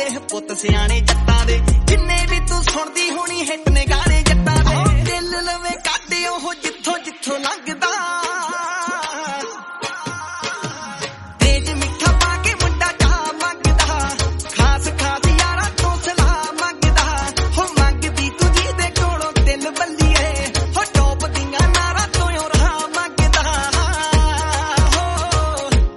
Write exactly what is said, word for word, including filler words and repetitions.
ਪੁੱਤ ਸਿਆਣੇ ਜੱਟਾਂ ਦੇ ਜਿੰਨੇ ਵੀ ਤੂੰ ਸੁਣਦੀ ਹੋਣੀ ਹਿੱਟ ਨੇ ਗਾਣੇ